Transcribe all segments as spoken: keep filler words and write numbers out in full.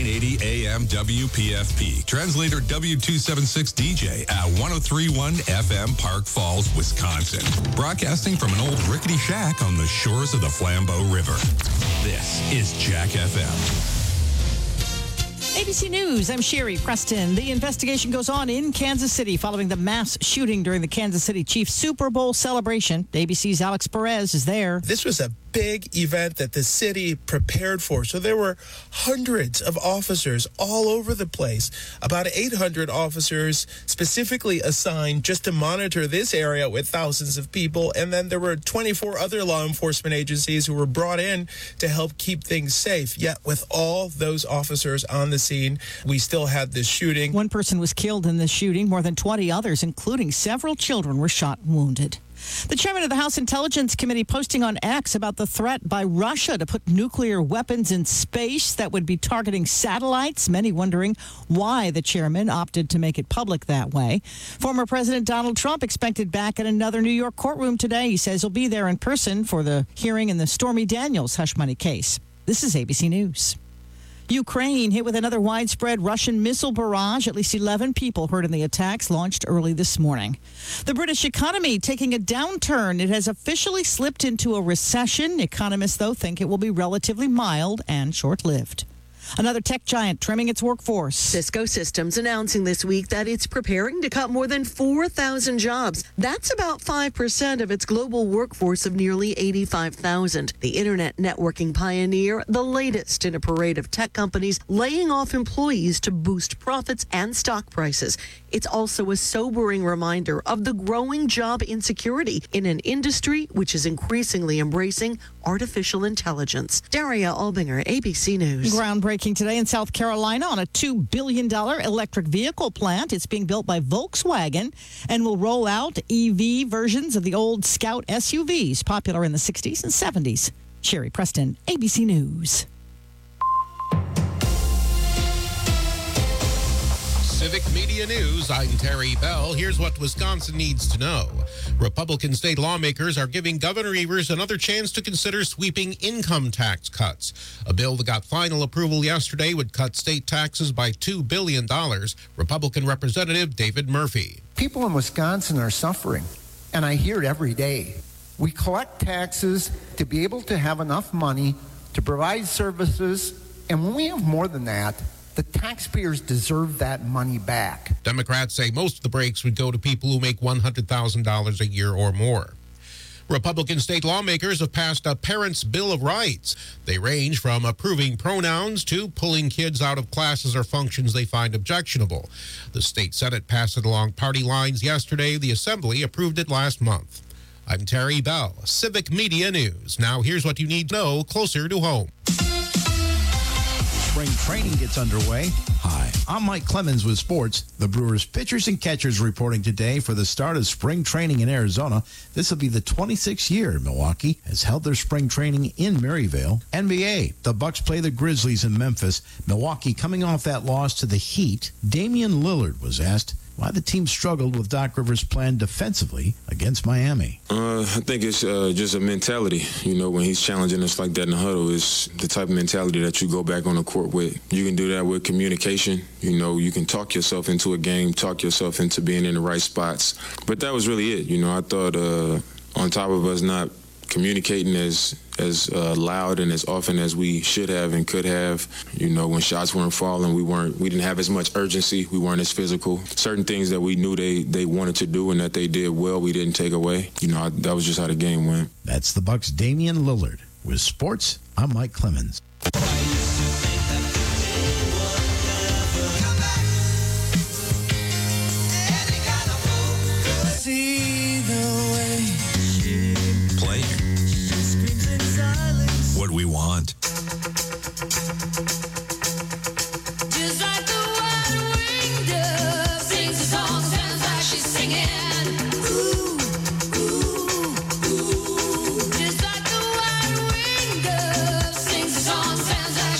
eighty A M W P F P. Translator W two seventy-six D J at one oh three point one F M, Park Falls, Wisconsin. Broadcasting from an old rickety shack on the shores of the Flambeau River. This is Jack F M. A B C News, I'm Sherry Preston. The investigation goes on in Kansas City following the mass shooting during the Kansas City Chiefs Super Bowl celebration. A B C's Alex Perez is there. This was a big event that the city prepared for. So there were hundreds of officers all over the place, about eight hundred officers specifically assigned just to monitor this area with thousands of people. And then there were twenty-four other law enforcement agencies who were brought in to help keep things safe. Yet with all those officers on the scene, we still had this shooting. One person was killed in the shooting. More than twenty others, including several children, were shot and wounded. The chairman of the House Intelligence Committee posting on X about the threat by Russia to put nuclear weapons in space that would be targeting satellites. Many wondering why the chairman opted to make it public that way. Former President Donald Trump expected back in another New York courtroom today. He says he'll be there in person for the hearing in the Stormy Daniels hush money case. This is A B C News. Ukraine hit with another widespread Russian missile barrage. At least eleven people hurt in the attacks launched early this morning. The British economy taking a downturn. It has officially slipped into a recession. Economists, though, think it will be relatively mild and short-lived. Another tech giant trimming its workforce. Cisco Systems announcing this week that it's preparing to cut more than four thousand jobs. That's about five percent of its global workforce of nearly eighty-five thousand. The internet networking pioneer, the latest in a parade of tech companies laying off employees to boost profits and stock prices. It's also a sobering reminder of the growing job insecurity in an industry which is increasingly embracing artificial intelligence. Daria Albinger, A B C News. Groundbreaking today in South Carolina on a two billion dollars electric vehicle plant. It's being built by Volkswagen and will roll out E V versions of the old Scout S U Vs, popular in the sixties and seventies. Sherry Preston, A B C News. Civic Media News, I'm Terry Bell. Here's what Wisconsin needs to know. Republican state lawmakers are giving Governor Evers another chance to consider sweeping income tax cuts. A bill that got final approval yesterday would cut state taxes by two billion dollars. Republican Representative David Murphy. People in Wisconsin are suffering, and I hear it every day. We collect taxes to be able to have enough money to provide services, and when we have more than that, the taxpayers deserve that money back. Democrats say most of the breaks would go to people who make one hundred thousand dollars a year or more. Republican state lawmakers have passed a Parents' Bill of Rights. They range from approving pronouns to pulling kids out of classes or functions they find objectionable. The state Senate passed it along party lines yesterday. The Assembly approved it last month. I'm Terry Bell, Civic Media News. Now here's what you need to know closer to home. Spring training gets underway. Hi, I'm Mike Clemens with sports. The Brewers pitchers and catchers reporting today for the start of spring training in Arizona. This will be the twenty-sixth year Milwaukee has held their spring training in Maryvale. N B A, the Bucks play the Grizzlies in Memphis. Milwaukee coming off that loss to the Heat. Damian Lillard was asked why the team struggled with Doc Rivers' plan defensively against Miami. Uh, I think it's uh, just a mentality. You know, when he's challenging us like that in the huddle, it's the type of mentality that you go back on the court with. You can do that with communication. You know, you can talk yourself into a game, talk yourself into being in the right spots. But that was really it. You know, I thought uh, on top of us not communicating as as uh, loud and as often as we should have and could have. You know, when shots weren't falling, we weren't, we didn't have as much urgency. We weren't as physical. Certain things that we knew they, they wanted to do and that they did well, we didn't take away. You know, I, that was just how the game went. That's the Bucks' Damian Lillard. With sports, I'm Mike Clemens. What we want. Just like the one winged dove sings a song, sounds like she's singing. Ooh, ooh, ooh. Just like the one winged dove sings a song, sounds like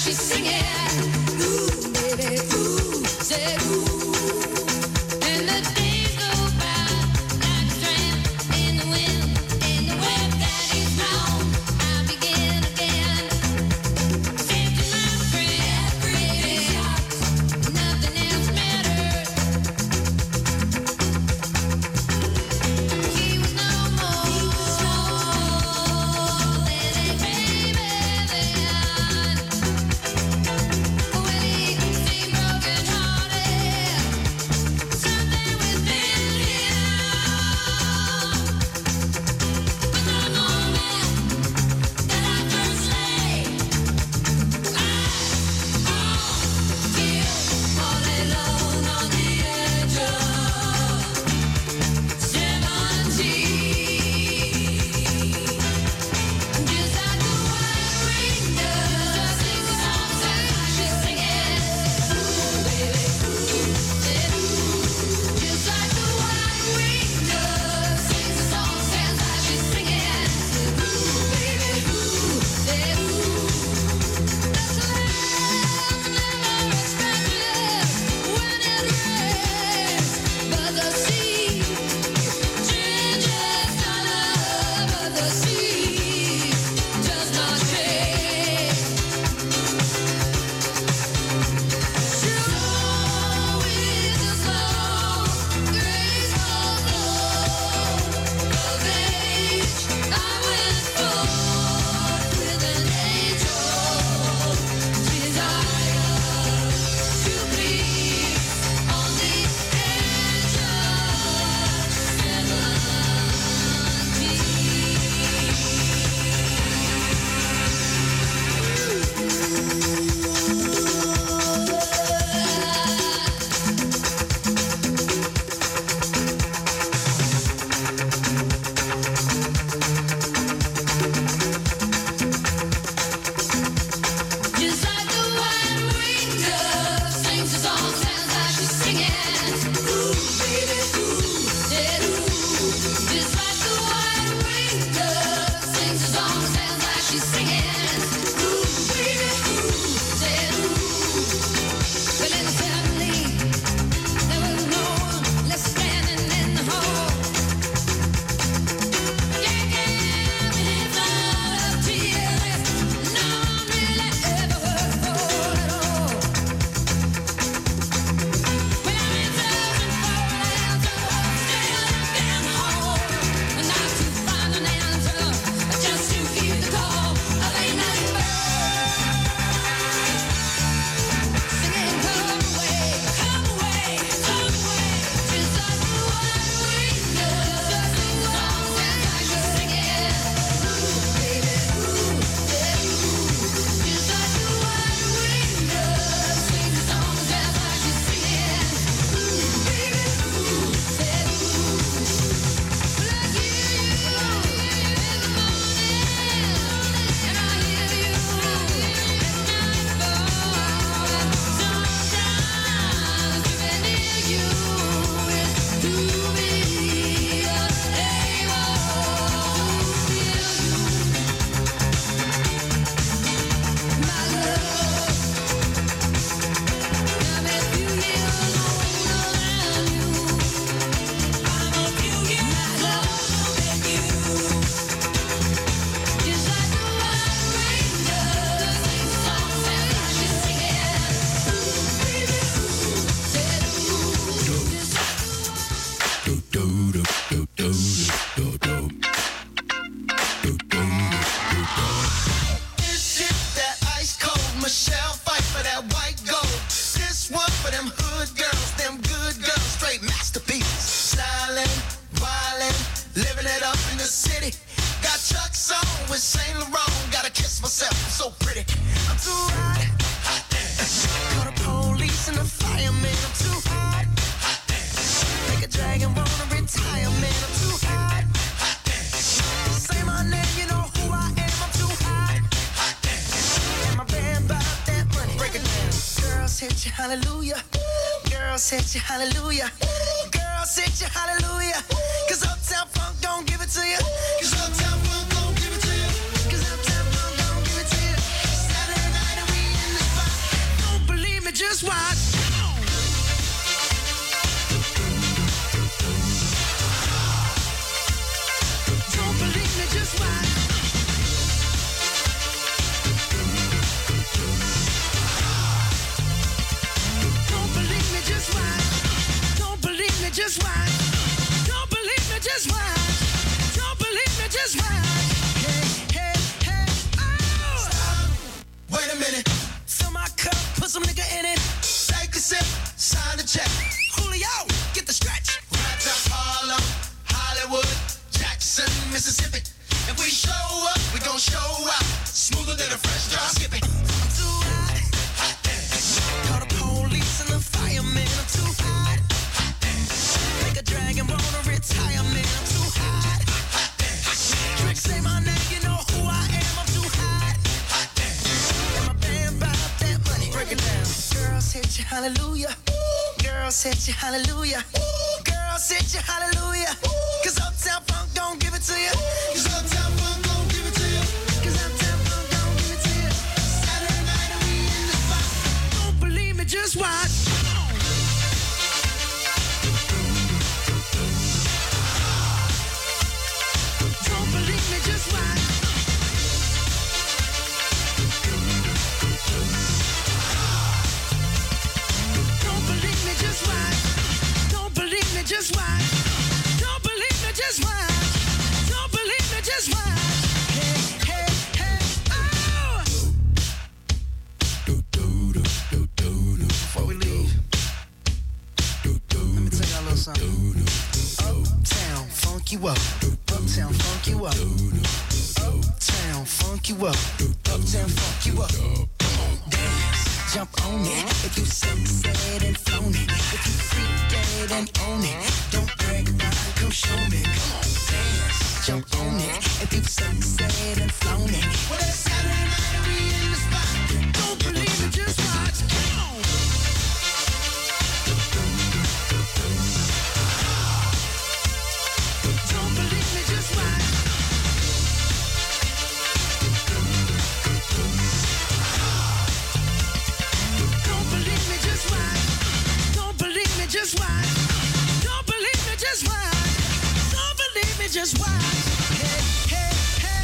for that white gold. This one for them hood girls, them good girls, straight masterpieces. Stylin', wildin', living it up in the city. Got Chuck's on with Saint Laurent. Gotta kiss myself, I'm so pretty. I'm too hot. Hot dance. Call the police and the fireman. I'm too hot. Hot dance. Make a dragon wanna retire, man. I'm too hot. Hot dance. Say my name, you know who I am. I'm too hot. Hot dance. And my band bought that money. Break it down. Girls hit you, hallelujah. Girls hit you, hallelujah. Girls hit you, hallelujah. Cause Uptown Funk don't give it to you. Cause Uptown Funk don't give it to you. Cause Uptown Funk don't give it to you. Saturday night and we in the spot. Don't believe me, just watch. Don't believe me, just watch. Don't believe me, just watch. Don't believe me, just watch. Don't believe me, just watch. Don't believe me, just watch. Hey, hey, hey, oh! Stop. Wait a minute. Fill my cup, put some nigga in it. Take a sip, sign the check. Julio, get the stretch. Right to Harlem, Hollywood, Jackson, Mississippi. If we show up, we gon' show out. Smoother than a fresh drop. Skip it. I'm too hot. Hot dance. Call the police and the fireman. I'm too hot. Hot dance. Make a dragon wanna retire, man. I'm too hot. Hot dance. Tricks say my name, you know who I am. I'm too hot. Hot dance. And my band bought that money. Break it down. Girls hit you, hallelujah. Girls hit you, hallelujah. Girls hit you, hallelujah. Cause Uptown Funk don't give it to you. Cause Uptown Funk don't give it to you. Cause Uptown Funk don't give it to you. Saturday night and we in the spot. Don't believe me, just watch. Don't believe me, just watch. Don't believe me, just watch. Don't believe me, just watch. Don't believe me, just watch. Don't believe me, just watch. Hey, hey, hey, oh! Before we leave, let me tell y'all a little something. Uptown, funk you up. Uptown, funk you up. Uptown, funk you up. Uptown, funk you up. Come on, dance, jump on it. If you sunset and flown it, if you freak dead and own it, don't brag about it, come show me. Come on, dance, jump on it. If you sunset and flown it, well, it's Saturday night and we in the spot. Don't believe it, just watch. Come on. Don't believe me, just watch. Don't believe me, just watch. Don't believe me, just watch. Don't believe me, just watch. Don't believe me, just watch. Hey, hey, hey,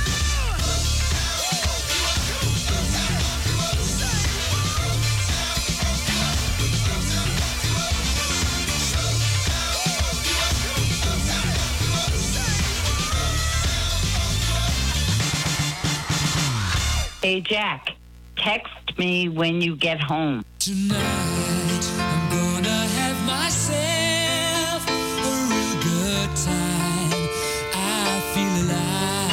Hey, Jack, text me when you get home. Tonight, I'm gonna have myself a real good time. I feel alive.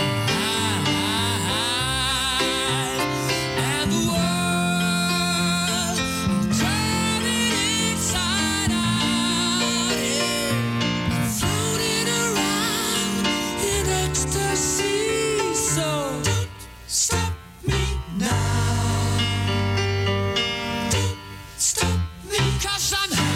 And the world, I'm turning inside out. Yeah. I'm floating around in ecstasy. So don't stop me now. Don't stop me, 'cause I'm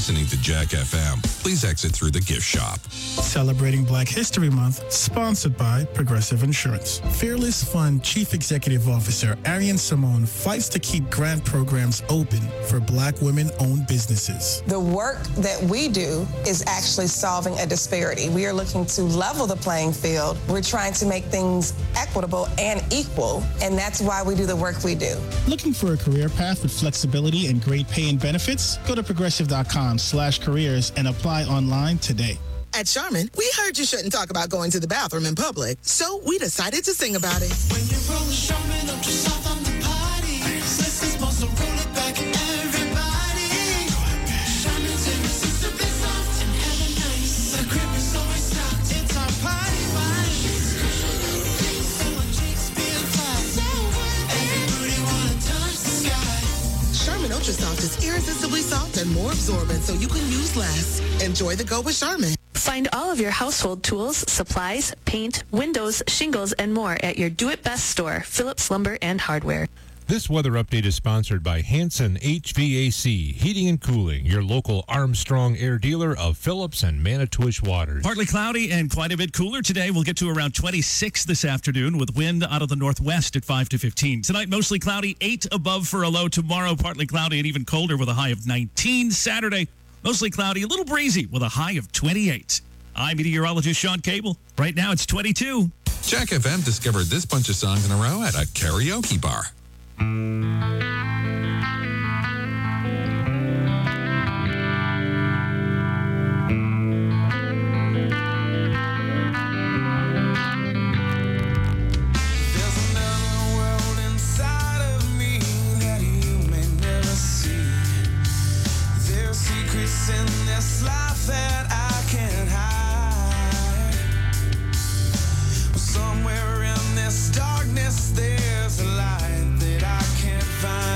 listening to Jack F M, please exit through the gift shop. Celebrating Black History Month, sponsored by Progressive Insurance. Fearless Fund Chief Executive Officer Arian Simone fights to keep grant programs open for Black women-owned businesses. The work that we do is actually solving a disparity. We are looking to level the playing field. We're trying to make things equitable and equal, and that's why we do the work we do. Looking for a career path with flexibility and great pay and benefits? Go to progressive.com slash careers and apply online today. At Charmin, we heard you shouldn't talk about going to the bathroom in public, so we decided to sing about it. When you roll the Charmin up to south on the party, sisters supposed to roll it back and everybody. Charmin's irresistibly soft and hella nice. The grip is always stocked. It's our party body. So our cheeks feel flat. Everybody wanna touch the sky. Charmin Ultra Soft is irresistibly soft and more absorbent, so you can use less. Enjoy the go with Charmin. Find all of your household tools, supplies, paint, windows, shingles, and more at your Do It Best store, Phillips Lumber and Hardware. This weather update is sponsored by Hanson H V A C, Heating and Cooling, your local Armstrong Air dealer of Phillips and Manitowish waters. Partly cloudy and quite a bit cooler today. We'll get to around twenty-six this afternoon with wind out of the northwest at five to fifteen. Tonight, mostly cloudy, eight above for a low. Tomorrow, partly cloudy and even colder with a high of nineteen. Saturday, mostly cloudy, a little breezy with a high of twenty-eight. I'm meteorologist Sean Cable. Right now, it's twenty-two. Jack F M discovered this bunch of songs in a row at a karaoke bar. In this life that I can't hide. Somewhere in this darkness there's a light that I can't find.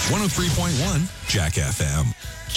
one oh three point one Jack F M.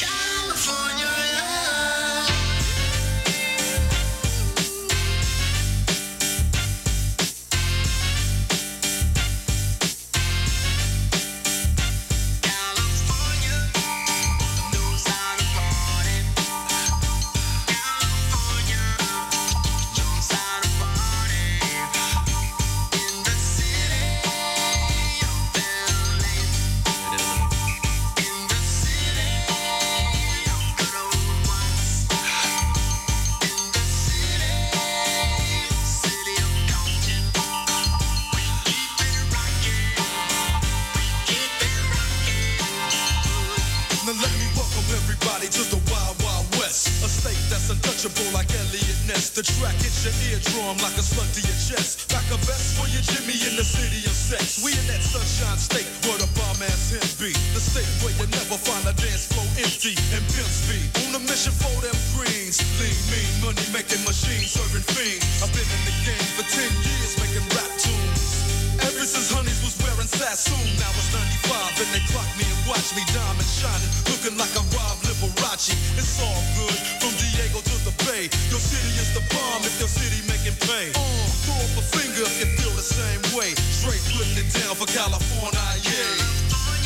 The track hits your eardrum like a slug to your chest. Back a vest for your Jimmy in the city of sex. We in that sunshine state where the bomb ass him be. The state where you never find a dance floor empty and pimp speed. On a mission for them greens. Lean, mean, money making machines serving fiends. I've been in the game for ten years making rap tunes. Ever since Honeys was wearing Sassoon. Now it's ninety-five and they clock me and watch me diamond shining, looking like a Rob Liberace. It's all good from Diego to the Bay. Your city is the bomb if your city making pay. Uh, throw up a finger if you feel the same way. Straight putting it down for California, yeah.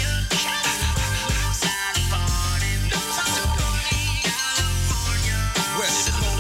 West Coast.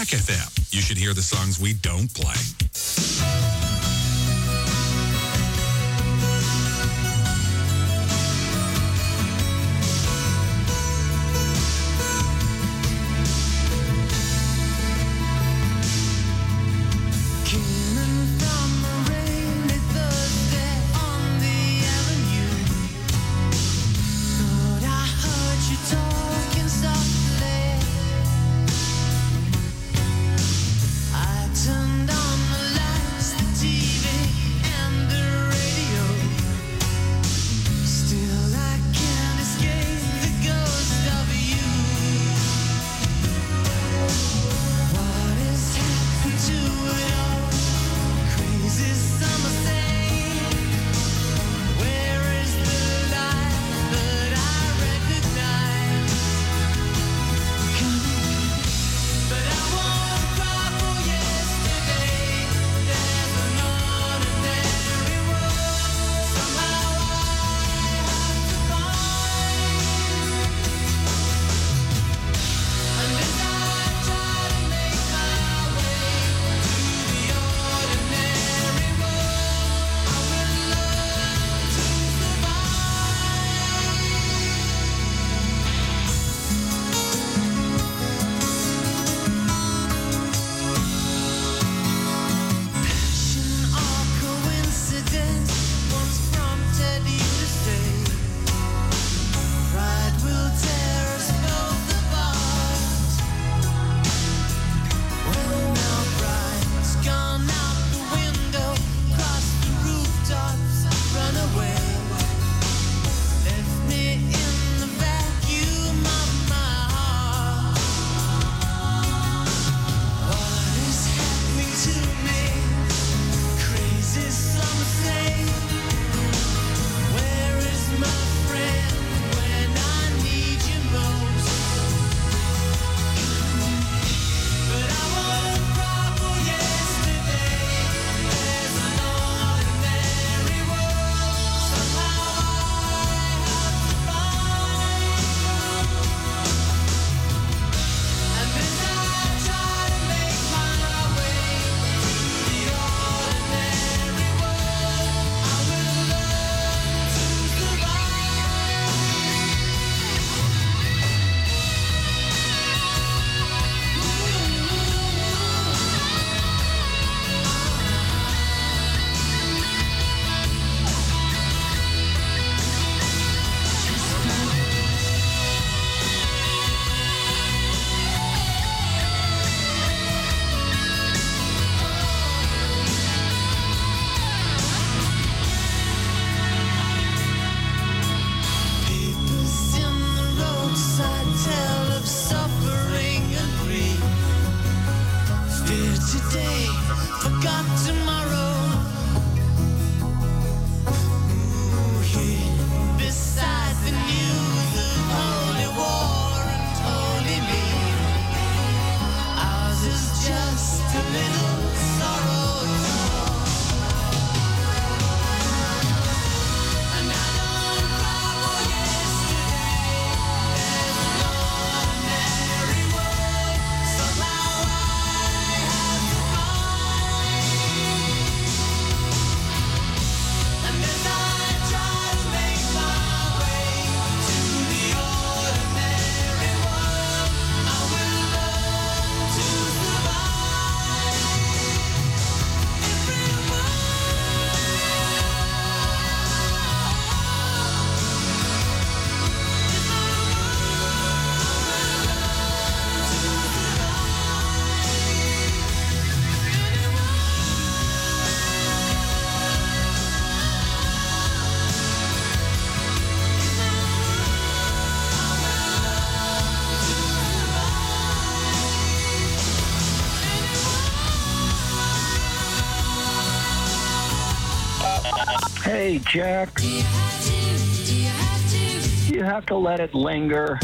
Track F M. You should hear the songs we don't play. Turned on the lights, the T V, and the radio. Still, I can't escape the ghost of you. What has happened to it all? Crazy summer thing. Where is the light that I recognize? But I won't cry for you. Today, forgot tomorrow. Ooh, here, beside the news of holy war and holy me, ours is just a little sorrow too. And I don't cry for yesterday. There's an ordinary world. Somehow I have to and as I try to make my way to the ordinary world, I will learn to survive. Hey, Jack. You have to let it linger.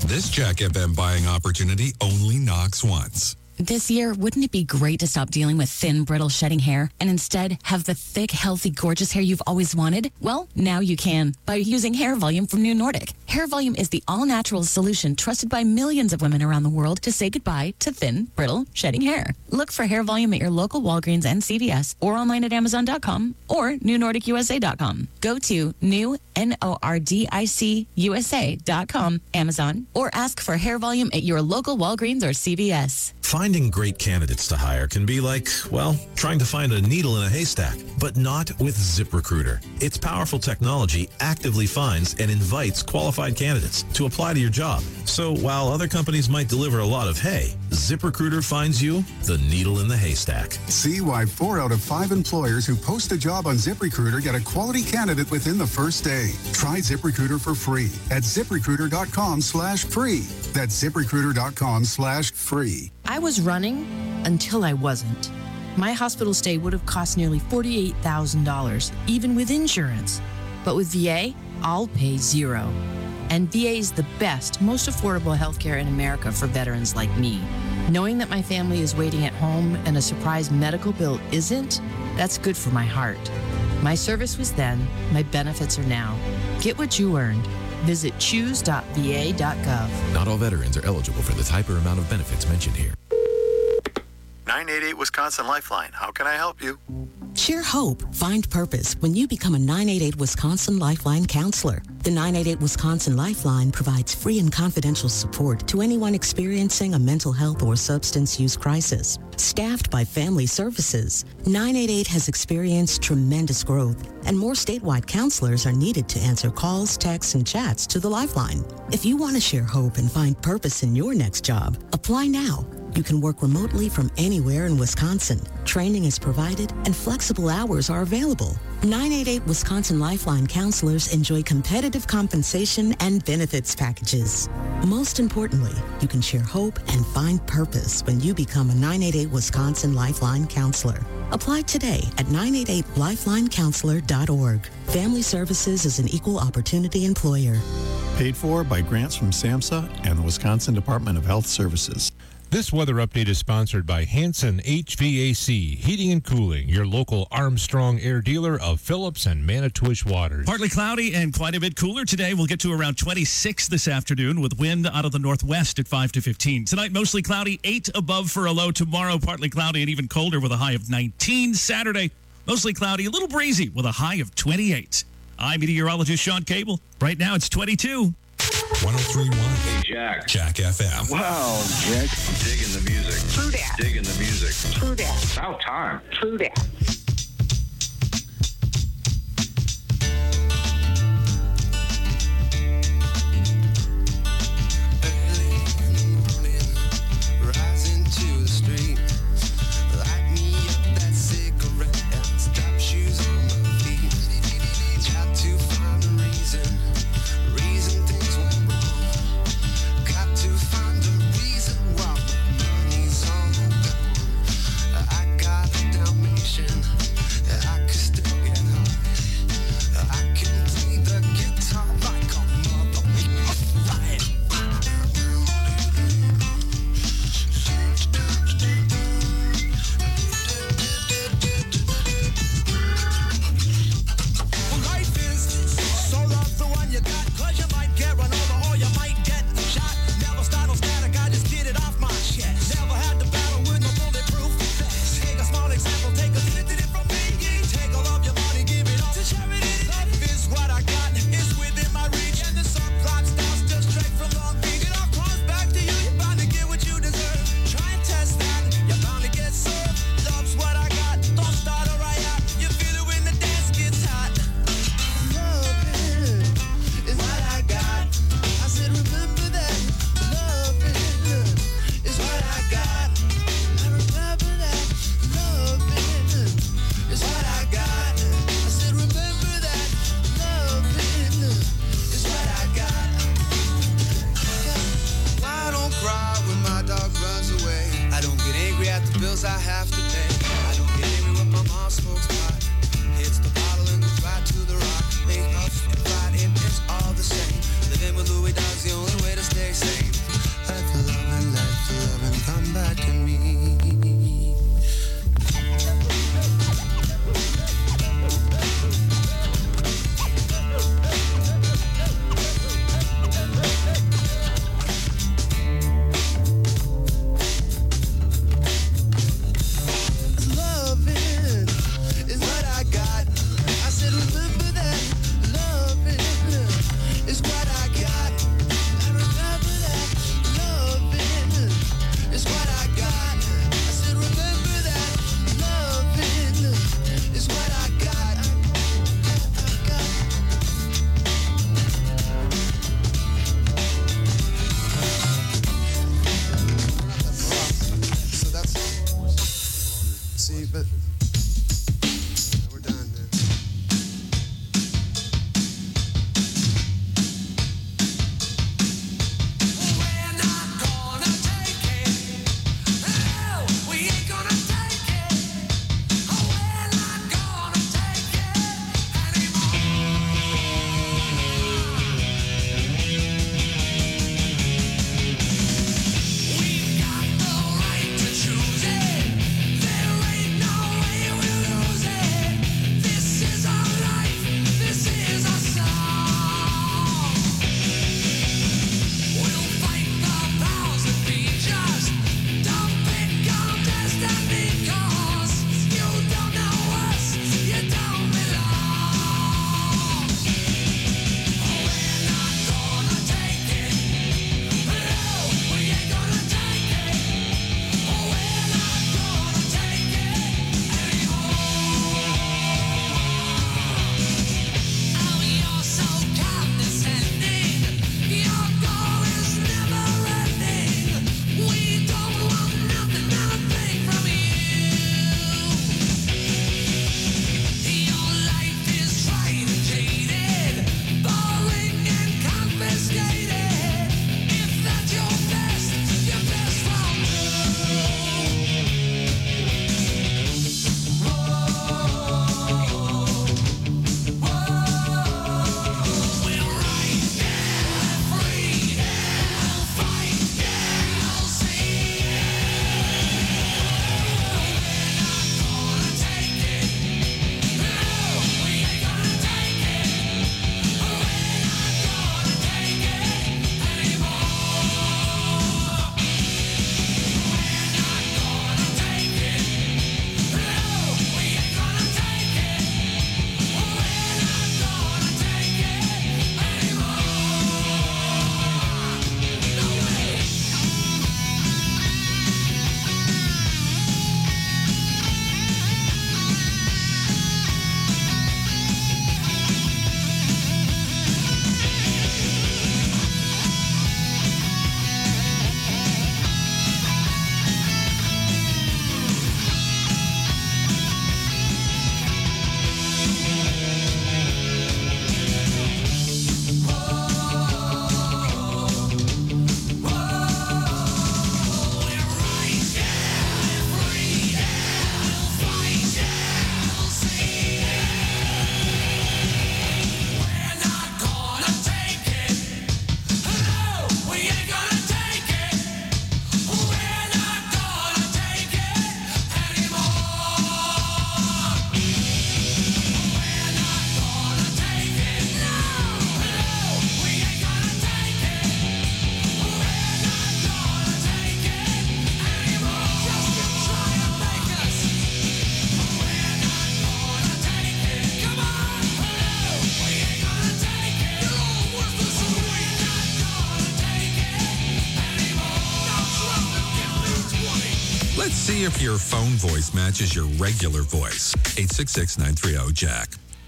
This Jack F M buying opportunity only knocks once. This year, wouldn't it be great to stop dealing with thin, brittle, shedding hair and instead have the thick, healthy, gorgeous hair you've always wanted? Well, now you can by using Hair Volume from New Nordic. Hair Volume is the all-natural solution trusted by millions of women around the world to say goodbye to thin, brittle, shedding hair. Look for Hair Volume at your local Walgreens and C V S or online at Amazon dot com or New Nordic U S A dot com. Go to new, N O R D I C, U S A dot com, Amazon, or ask for Hair Volume at your local Walgreens or C V S. Finding great candidates to hire can be like, well, trying to find a needle in a haystack, but not with ZipRecruiter. Its powerful technology actively finds and invites qualified candidates to apply to your job. So while other companies might deliver a lot of hay, ZipRecruiter finds you the needle in the haystack. See why four out of five employers who post a job on ZipRecruiter get a quality candidate within the first day. Try ZipRecruiter for free at ZipRecruiter.com slash free. That's ZipRecruiter.com slash free. I was running until I wasn't. My hospital stay would have cost nearly forty-eight thousand dollars, even with insurance. But with V A, I'll pay zero. And V A is the best, most affordable healthcare in America for veterans like me. Knowing that my family is waiting at home and a surprise medical bill isn't, that's good for my heart. My service was then, my benefits are now. Get what you earned. Visit choose dot V A dot gov. Not all veterans are eligible for the type or amount of benefits mentioned here. nine eight eight Wisconsin Lifeline. How can I help you? Share hope, find purpose when you become a nine eight eight Wisconsin Lifeline counselor. The nine eight eight Wisconsin Lifeline provides free and confidential support to anyone experiencing a mental health or substance use crisis. Staffed by Family Services, nine eight eight has experienced tremendous growth, and more statewide counselors are needed to answer calls, texts, and chats to the Lifeline. If you want to share hope and find purpose in your next job, apply now. You can work remotely from anywhere in Wisconsin. Training is provided and flexible hours are available. nine eight eight Wisconsin Lifeline counselors enjoy competitive compensation and benefits packages. Most importantly, you can share hope and find purpose when you become a nine eight eight Wisconsin Lifeline counselor. Apply today at nine eight eight lifeline counselor dot org. Family Services is an equal opportunity employer. Paid for by grants from SAMHSA and the Wisconsin Department of Health Services. This weather update is sponsored by Hanson H V A C, Heating and Cooling, your local Armstrong air dealer of Phillips and Manitowish waters. Partly cloudy and quite a bit cooler today. We'll get to around twenty-six this afternoon with wind out of the northwest at five to fifteen. Tonight, mostly cloudy, eight above for a low. Tomorrow, partly cloudy and even colder with a high of nineteen. Saturday, mostly cloudy, a little breezy with a high of twenty-eight. I'm meteorologist Sean Cable. Right now, it's twenty-two. one oh three point one Hey, Jack. Jack F M. Wow, Jack. I'm digging the music. True that. Digging the music. True that. About time. True that. Rising to the street, light me up that cigarette, strap shoes on my feet. Got to find a reason, reason things went wrong. Got to find a reason why my money's all gone. I got a Dalmatian. See if your phone voice matches your regular voice. eight six six, nine three zero, Jack.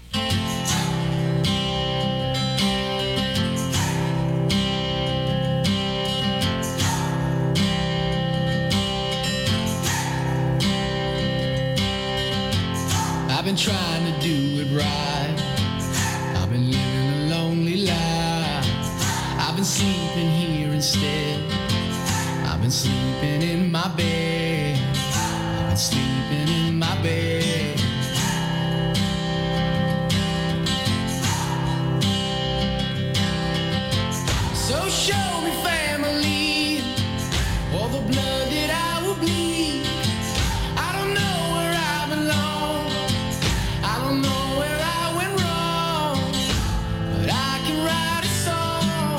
I've been trying to do it right. I've been living a lonely life. I've been sleeping here instead. I've been sleeping in my bed. I've been sleeping in my bed. So show me family, all the blood that I will bleed. I don't know where I belong. I don't know where I went wrong, but I can write a song.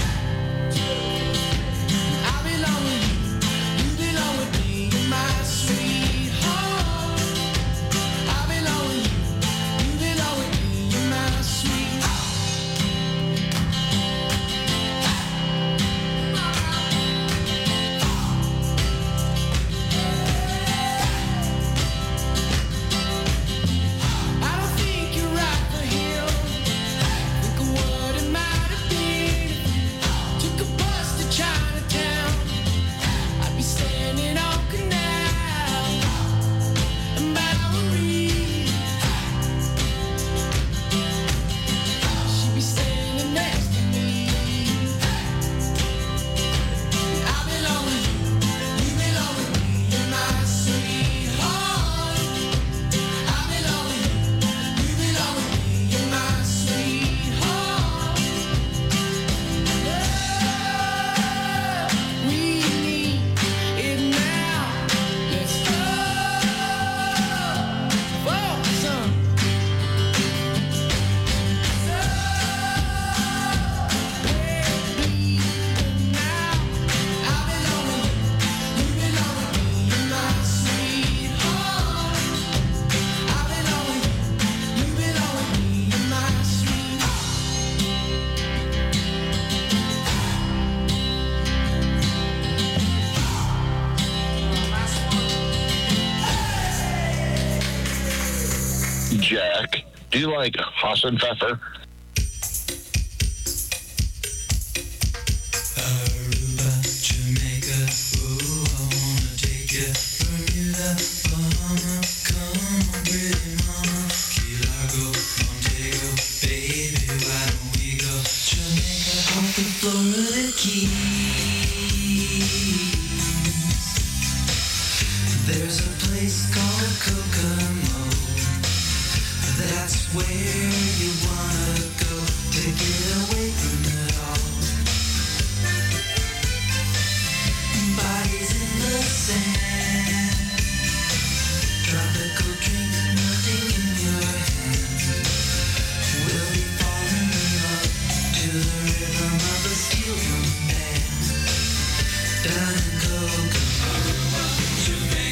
I belong with you, you belong with me, you're my sweetheart. I belong with you, you belong with me, you're my sweetheart. I don't think you're right for him. Think of what it might have been. Took a bus to Chinatown. I'd be standing on Canal and Bowery. She'd be standing next to me. I belong with you, you belong with me, you're my sweetheart. I belong with you, you belong with me, you're my sweetheart. Love, we need it now. Let's go for some. Jack, do you like Hassenpfeffer? Aruba, Jamaica, ooh, I wanna take you. Bermuda, Bahama, come on, pretty mama. Key Largo, Montego, baby, why don't we go? Jamaica, off the Florida Keys. There's a place called Kokomo. That's where you wanna go to get away from it all. Bodies in the sand, tropical drink, nothing in your hand. We'll be falling in love to the rhythm of a steel drum band. Down in Kokomo, Jamaica.